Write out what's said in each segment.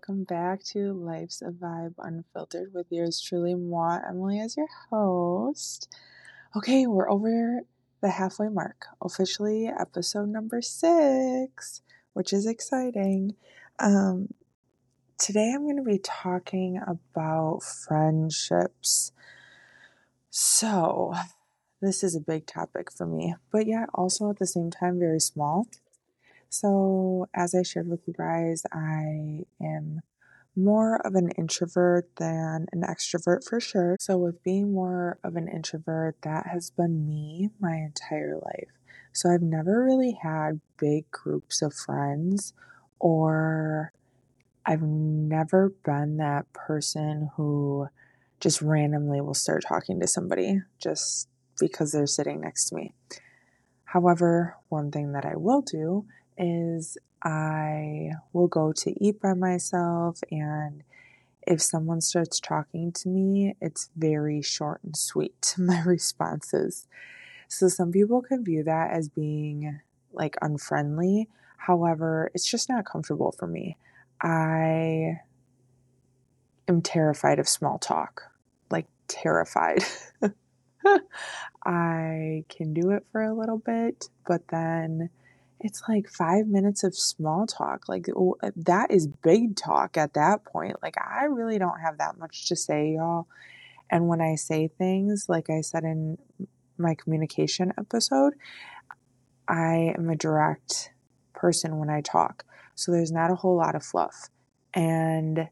welcome back to Life's a Vibe Unfiltered with yours truly, moi, Emily, as your host. Okay, we're over the halfway mark, officially episode number 6, which is exciting. Today I'm going to be talking about friendships. So, this is a big topic for me, but yet also at the same time very small. So, as I shared with you guys, I am more of an introvert than an extrovert for sure. So, with being more of an introvert, that has been me my entire life. So, I've never really had big groups of friends, or I've never been that person who just randomly will start talking to somebody just because they're sitting next to me. However, one thing that I will do is I will go to eat by myself, and if someone starts talking to me, it's very short and sweet, my responses. So some people can view that as being like unfriendly. However, it's just not comfortable for me. I am terrified of small talk, like terrified. I can do it for a little bit, but then it's like 5 minutes of small talk. Like, that is big talk at that point. Like, I really don't have that much to say, y'all. And when I say things, like I said in my communication episode, I am a direct person when I talk. So there's not a whole lot of fluff. And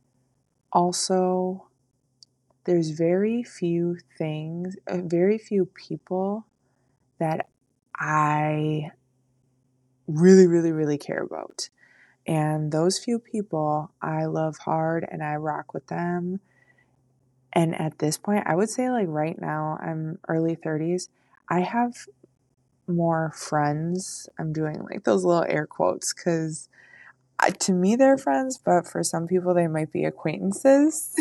also, there's very few people that I really, really, really care about. And those few people I love hard and I rock with them. And at this point, I would say, like, right now, I'm early 30s. I have more friends. I'm doing like those little air quotes because to me they're friends, but for some people they might be acquaintances.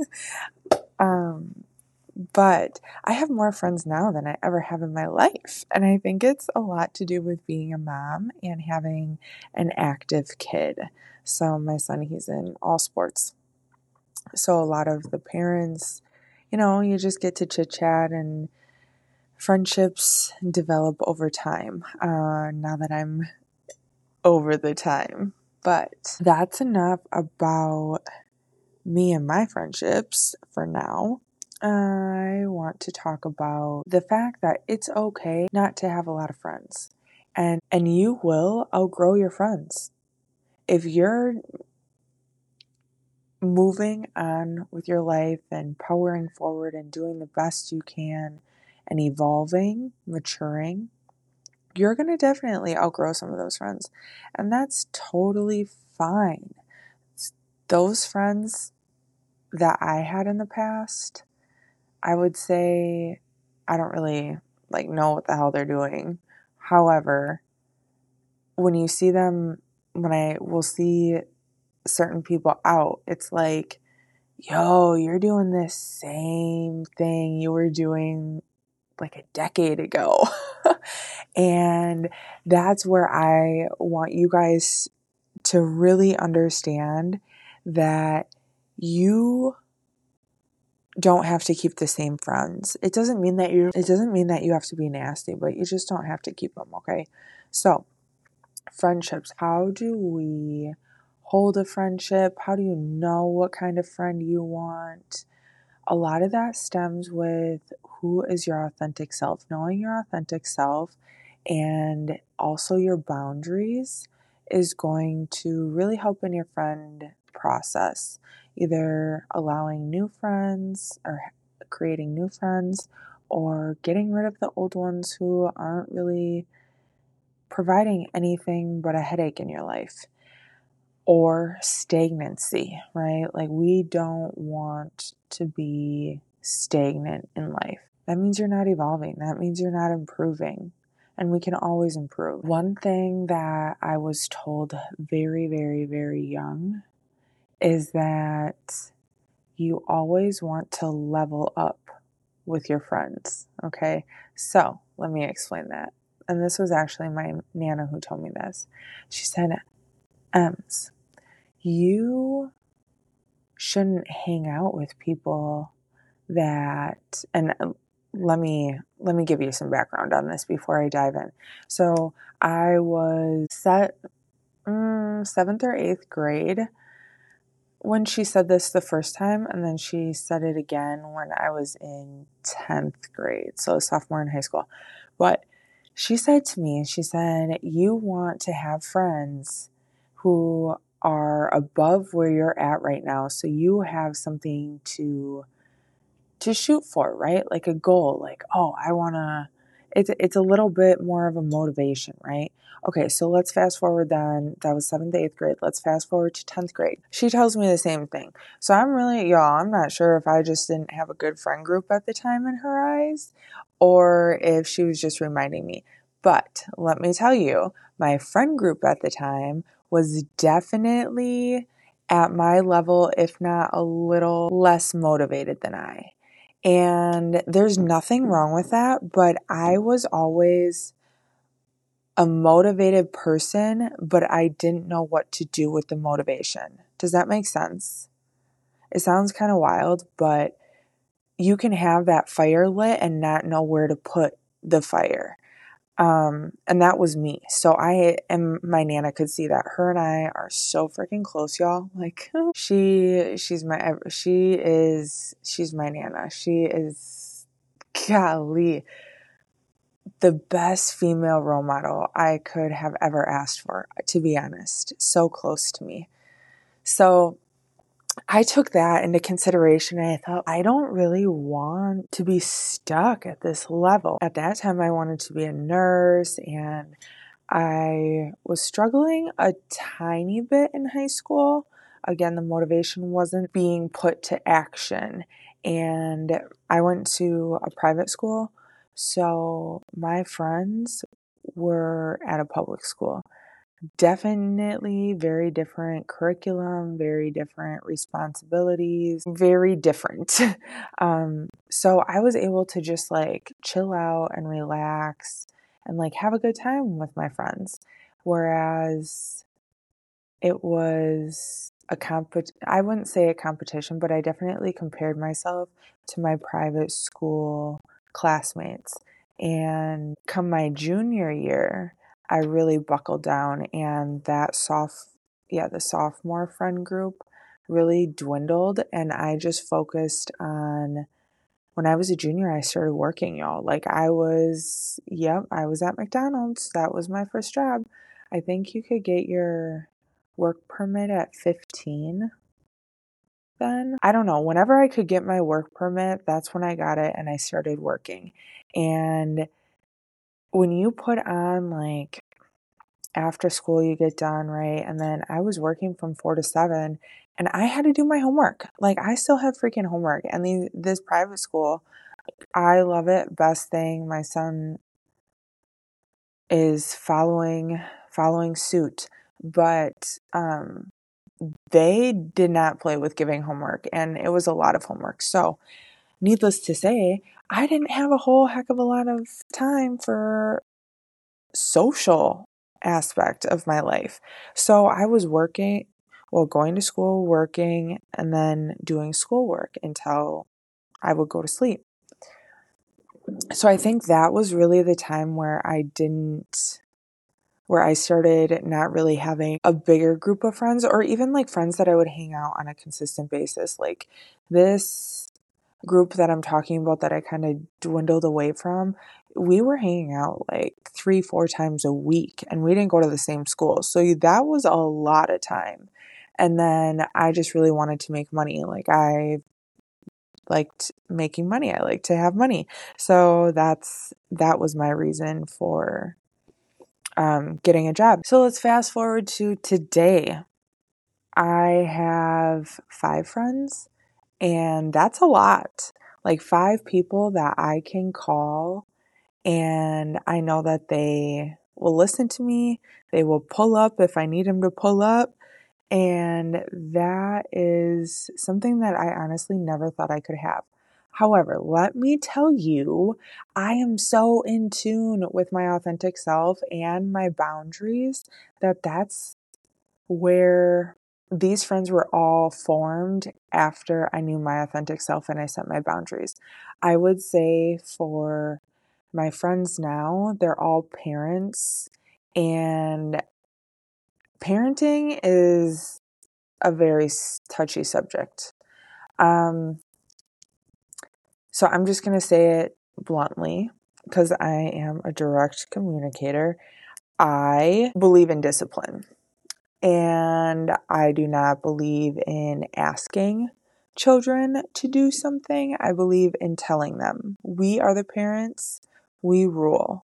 But I have more friends now than I ever have in my life. And I think it's a lot to do with being a mom and having an active kid. So my son, he's in all sports. So a lot of the parents, you just get to chit chat, and friendships develop over time. Now that I'm over the time. But that's enough about me and my friendships for now. I want to talk about the fact that it's okay not to have a lot of friends. And you will outgrow your friends. If you're moving on with your life and powering forward and doing the best you can and evolving, maturing, you're going to definitely outgrow some of those friends. And that's totally fine. Those friends that I had in the past, I would say I don't really know what the hell they're doing. However, when you see them, when I will see certain people out, it's like, yo, you're doing this same thing you were doing like a decade ago. And that's where I want you guys to really understand that you don't have to keep the same friends. It doesn't mean that you have to be nasty, but you just don't have to keep them, okay? So, friendships, how do we hold a friendship? How do you know what kind of friend you want? A lot of that stems with who is your authentic self. Knowing your authentic self and also your boundaries is going to really help in your friend process. Either allowing new friends or creating new friends, or getting rid of the old ones who aren't really providing anything but a headache in your life. Or stagnancy, right? Like, we don't want to be stagnant in life. That means you're not evolving. That means you're not improving. And we can always improve. One thing that I was told very, very, very young is that you always want to level up with your friends, okay? So, let me explain that. And this was actually my Nana who told me this. She said, Ems, you shouldn't hang out with people that, and let me give you some background on this before I dive in. So I was 7th or 8th grade when she said this the first time, and then she said it again when I was in 10th grade, so sophomore in high school. But she said to me, she said, you want to have friends who are above where you're at right now, so you have something to shoot for, right? Like a goal, like, oh, I want to, it's a little bit more of a motivation, right? Okay, so let's fast forward then. That was 7th, 8th grade. Let's fast forward to 10th grade. She tells me the same thing. So I'm not sure if I just didn't have a good friend group at the time in her eyes, or if she was just reminding me. But let me tell you, my friend group at the time was definitely at my level, if not a little less motivated than I. And there's nothing wrong with that, but I was always a motivated person, but I didn't know what to do with the motivation. Does that make sense? It sounds kind of wild, but you can have that fire lit and not know where to put the fire. And that was me. So my Nana could see that. Her and I are so freaking close, y'all. Like she's my Nana. She is, golly, the best female role model I could have ever asked for, to be honest. So close to me. So I took that into consideration and I thought, I don't really want to be stuck at this level. At that time, I wanted to be a nurse, and I was struggling a tiny bit in high school. Again, the motivation wasn't being put to action. And I went to a private school, so my friends were at a public school. Definitely very different curriculum, very different responsibilities, very different. So I was able to just like chill out and relax and like have a good time with my friends. Whereas it was I wouldn't say a competition, but I definitely compared myself to my private school classmates. And come my junior year, I really buckled down, and the sophomore friend group really dwindled, and I just focused on, when I was a junior, I started working, y'all. Like I was at McDonald's. That was my first job. I think you could get your work permit at 15 then. I don't know. Whenever I could get my work permit, that's when I got it and I started working. And when you put on like after school, you get done, right? And then I was working from 4 to 7 and I had to do my homework. Like I still have freaking homework. And this private school, I love it. Best thing. My son is following suit, but they did not play with giving homework, and it was a lot of homework. So, needless to say, I didn't have a whole heck of a lot of time for social aspect of my life. So, I was working, going to school, working, and then doing schoolwork until I would go to sleep. So I think that was really the time where I started not really having a bigger group of friends, or even like friends that I would hang out on a consistent basis. Like this group that I'm talking about that I kind of dwindled away from, we were hanging out like 3-4 times a week, and we didn't go to the same school. So that was a lot of time. And then I just really wanted to make money. Like I liked making money. I like to have money. So that was my reason for getting a job. So let's fast forward to today. I have 5 friends, and that's a lot. Like 5 people that I can call, and I know that they will listen to me. They will pull up if I need them to pull up. And that is something that I honestly never thought I could have. However, let me tell you, I am so in tune with my authentic self and my boundaries that's where these friends were all formed after I knew my authentic self and I set my boundaries. I would say for my friends now, they're all parents, and parenting is a very touchy subject. So I'm just going to say it bluntly because I am a direct communicator. I believe in discipline, and I do not believe in asking children to do something. I believe in telling them. We are the parents, we rule.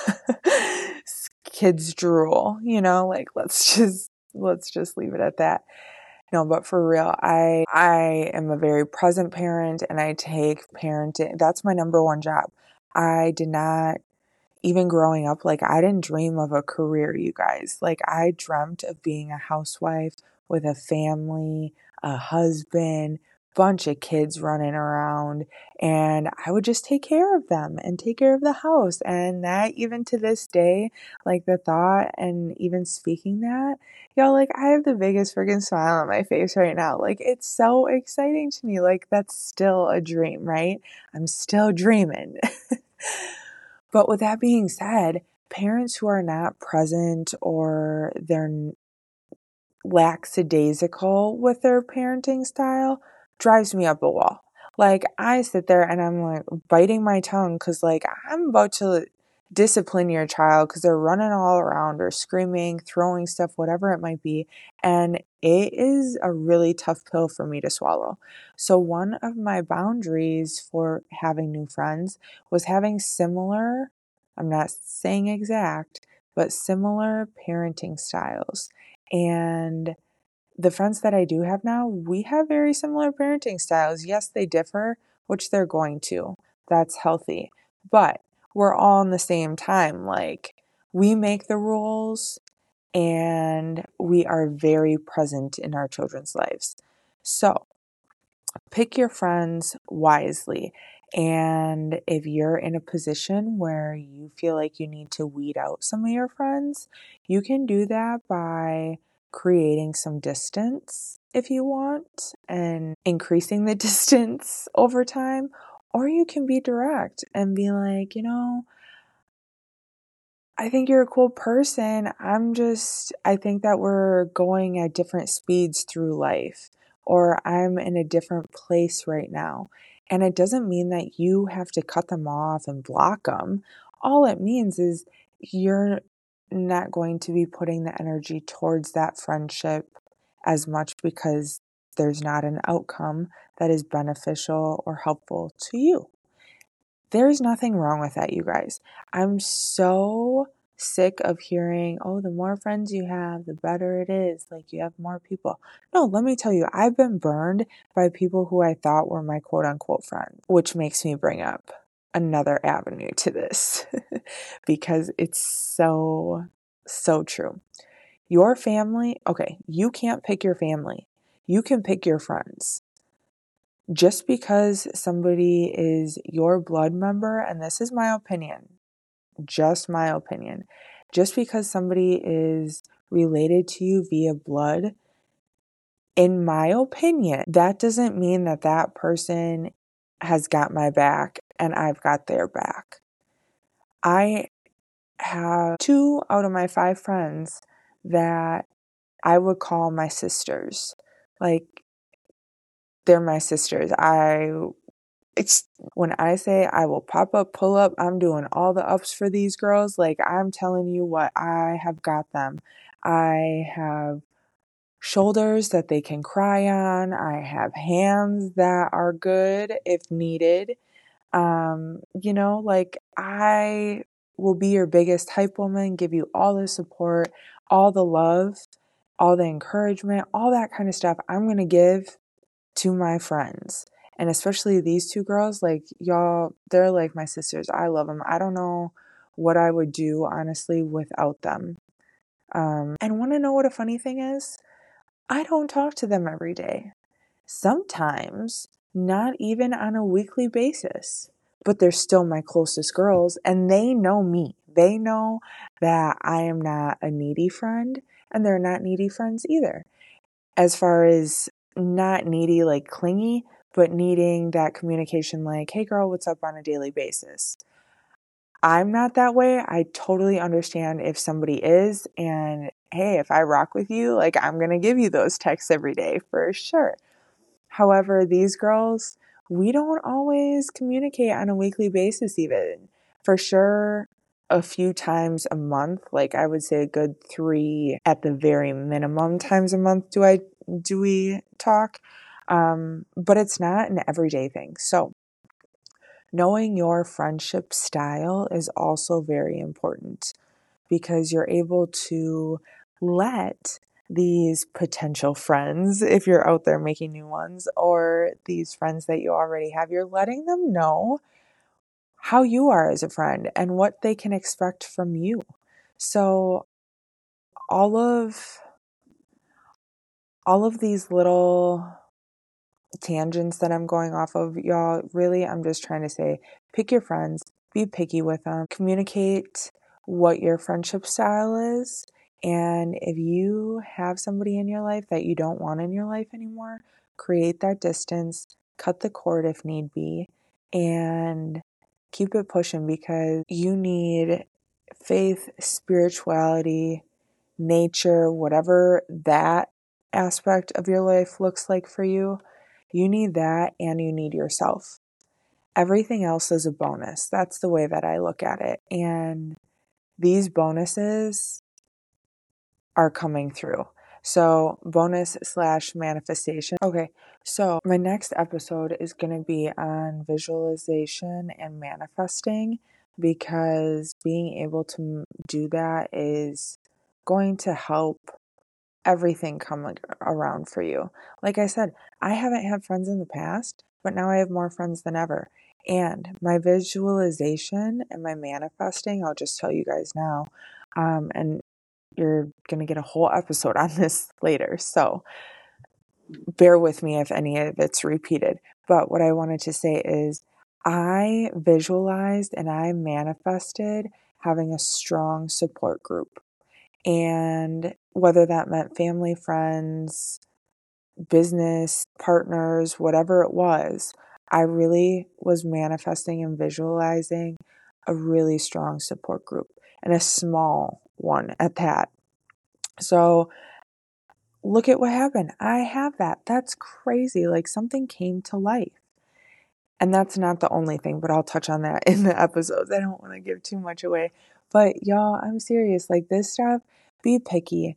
Kids drool, like let's just leave it at that. No, but for real, I am a very present parent, and I take parenting. That's my number one job. I did not, even growing up, like I didn't dream of a career, you guys. Like I dreamt of being a housewife with a family, a husband, bunch of kids running around, and I would just take care of them and take care of the house. And that, even to this day, like the thought and even speaking that, y'all, like I have the biggest freaking smile on my face right now. Like it's so exciting to me. Like that's still a dream, right? I'm still dreaming. But with that being said, parents who are not present or they're lackadaisical with their parenting style drives me up a wall. Like I sit there and I'm like biting my tongue because like I'm about to discipline your child because they're running all around or screaming, throwing stuff, whatever it might be. And it is a really tough pill for me to swallow. So one of my boundaries for having new friends was having similar, I'm not saying exact, but similar parenting styles. And the friends that I do have now, we have very similar parenting styles. Yes, they differ, which they're going to. That's healthy. But we're all in the same time. Like, we make the rules and we are very present in our children's lives. So, pick your friends wisely. And if you're in a position where you feel like you need to weed out some of your friends, you can do that by creating some distance if you want and increasing the distance over time. Or you can be direct and be like, I think you're a cool person. I think that we're going at different speeds through life, or I'm in a different place right now. And it doesn't mean that you have to cut them off and block them. All it means is you're not going to be putting the energy towards that friendship as much because there's not an outcome that is beneficial or helpful to you. There's nothing wrong with that, you guys. I'm so sick of hearing, oh, the more friends you have, the better it is. Like you have more people. No, let me tell you, I've been burned by people who I thought were my quote unquote friends, which makes me bring up another avenue to this because it's so, so true. Your family, okay, you can't pick your family. You can pick your friends. Just because somebody is your blood member, and this is my opinion, just my opinion, just because somebody is related to you via blood, in my opinion, that doesn't mean that that person has got my back and I've got their back. I have 2 out of my 5 friends that I would call my sisters. Like, they're my sisters. When I say I will pop up, pull up, I'm doing all the ups for these girls. Like I'm telling you what, I have got them. I have shoulders that they can cry on. I have hands that are good if needed. Like I will be your biggest hype woman, give you all the support, all the love, all the encouragement, all that kind of stuff I'm going to give to my friends. And especially these 2 girls, like y'all, they're like my sisters. I love them. I don't know what I would do, honestly, without them. And want to know what a funny thing is? I don't talk to them every day. Sometimes not even on a weekly basis. But they're still my closest girls and they know me. They know that I am not a needy friend and they're not needy friends either. as far as not needy, like clingy, but needing that communication like, hey girl, what's up on a daily basis. I'm not that way. I totally understand if somebody is. And hey, if I rock with you, like I'm going to give you those texts every day for sure. However, these girls, we don't always communicate on a weekly basis, even. For sure, a few times a month, like I would say a good 3 at the very minimum times a month do we talk. But it's not an everyday thing. So knowing your friendship style is also very important because you're able to let these potential friends, if you're out there making new ones, or these friends that you already have, you're letting them know how you are as a friend and what they can expect from you. So all of these little tangents that I'm going off of, y'all, really, I'm just trying to say, pick your friends, be picky with them, communicate what your friendship style is. And if you have somebody in your life that you don't want in your life anymore, create that distance, cut the cord if need be, and keep it pushing because you need faith, spirituality, nature, whatever that aspect of your life looks like for you. You need that and you need yourself. Everything else is a bonus. That's the way that I look at it. And these bonuses are coming through. So, bonus / manifestation. Okay, so my next episode is going to be on visualization and manifesting because being able to do that is going to help everything come around for you. Like I said, I haven't had friends in the past, but now I have more friends than ever. And my visualization and my manifesting, I'll just tell you guys now. And you're going to get a whole episode on this later. So bear with me if any of it's repeated. But what I wanted to say is I visualized and I manifested having a strong support group. And whether that meant family, friends, business partners, whatever it was, I really was manifesting and visualizing a really strong support group and a small one at that. So look at what happened. I have that. That's crazy. Like something came to life. And that's not the only thing, but I'll touch on that in the episodes. I don't want to give too much away. But y'all, I'm serious. Like this stuff, be picky.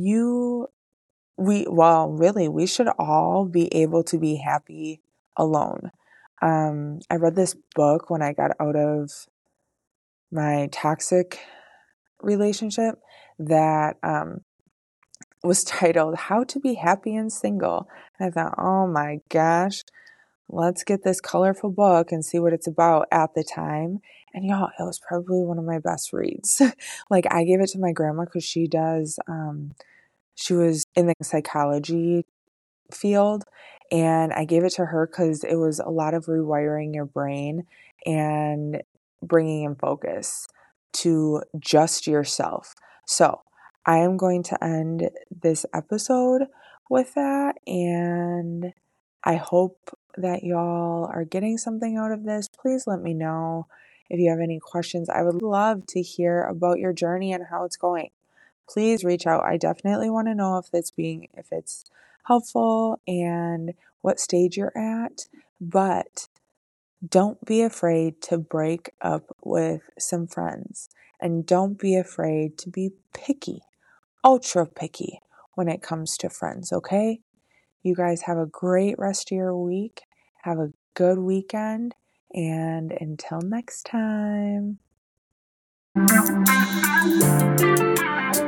We should all be able to be happy alone. I read this book when I got out of my toxic relationship that was titled How to Be Happy and Single. And I thought, oh my gosh, let's get this colorful book and see what it's about at the time. And y'all, it was probably one of my best reads. Like I gave it to my grandma because she was in the psychology field, and I gave it to her because it was a lot of rewiring your brain and bringing in focus to just yourself. So I am going to end this episode with that, and I hope that y'all are getting something out of this. Please let me know if you have any questions. I would love to hear about your journey and how it's going. Please reach out. I definitely want to know if it's helpful and what stage you're at. But don't be afraid to break up with some friends. And don't be afraid to be picky, ultra picky when it comes to friends, okay? You guys have a great rest of your week. Have a good weekend. And until next time.